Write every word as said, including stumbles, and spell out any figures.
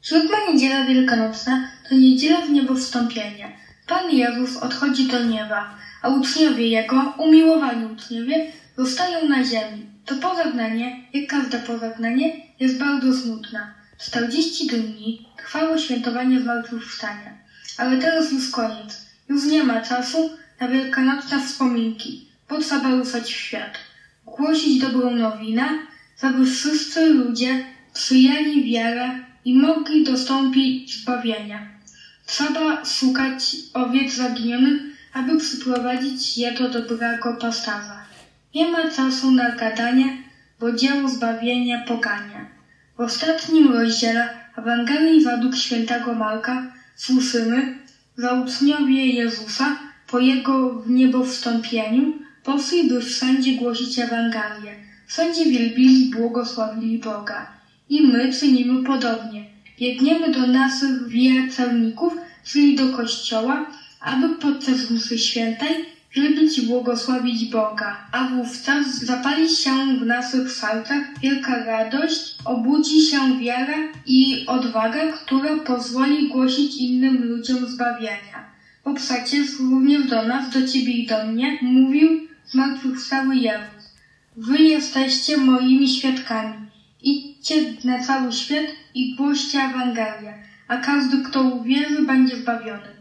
Siódma niedziela wielkanocna to niedziela w niebo wstąpienia. Pan Jezus odchodzi do nieba, a uczniowie Jego, umiłowani uczniowie, zostają na ziemi. To pożegnanie, jak każde pożegnanie, jest bardzo smutne. czterdzieści dni trwało świętowanie zmartwychwstania. Ale teraz już koniec. Już nie ma czasu na wielkanocne wspominki. Potrzeba ruszać w świat. Głosić dobrą nowinę, aby wszyscy ludzie przyjęli wiarę i mogli dostąpić zbawienia. Trzeba szukać owiec zaginionych, aby przyprowadzić je do dobrego pasterza. Nie ma czasu na gadanie, bo dzieło zbawienia pogania. W ostatnim rozdziale Ewangelii według świętego Marka słyszymy, że uczniowie Jezusa po Jego w niebo wstąpieniu poszli, by wszędzie głosić Ewangelię. Wszędzie wielbili i błogosławili Boga. I my czynimy podobnie. Biegniemy do naszych wiercelników, czyli do Kościoła, aby podczas mszy świętej wielbić i błogosławić Boga, a wówczas zapali się w naszych sercach wielka radość, obudzi się wiara i odwaga, która pozwoli głosić innym ludziom zbawienia. Bo przecież również do nas, do Ciebie i do mnie mówił zmartwychwstały Jezus. Wy jesteście moimi świadkami. Idźcie na cały świat i głoście Ewangelię, a każdy, kto uwierzy, będzie zbawiony.